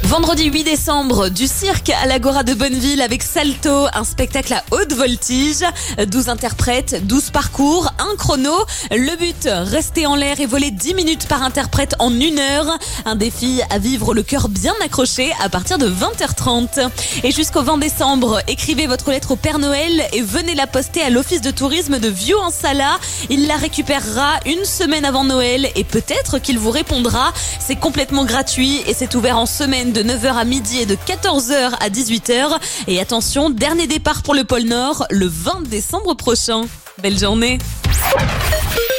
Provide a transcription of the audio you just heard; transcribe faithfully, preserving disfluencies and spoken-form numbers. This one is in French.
Vendredi huit décembre, du cirque à l'Agora de Bonneville avec Salto, un spectacle à haute voltige. douze interprètes, douze parcours, un chrono. Le but, rester en l'air et voler dix minutes par interprète en une heure. Un défi à vivre le cœur bien accroché à partir de vingt heures trente. Et jusqu'au vingt décembre, écrivez votre lettre au Père Noël et venez la poster à l'office de tourisme de Vieux-en-Sala. Il la récupérera une semaine avant Noël et peut-être qu'il vous répondra. C'est complètement gratuit et c'est ouvert en semaine de neuf heures à midi et de quatorze heures à dix-huit heures. Et attention, dernier départ pour le pôle Nord le vingt décembre prochain. Belle journée.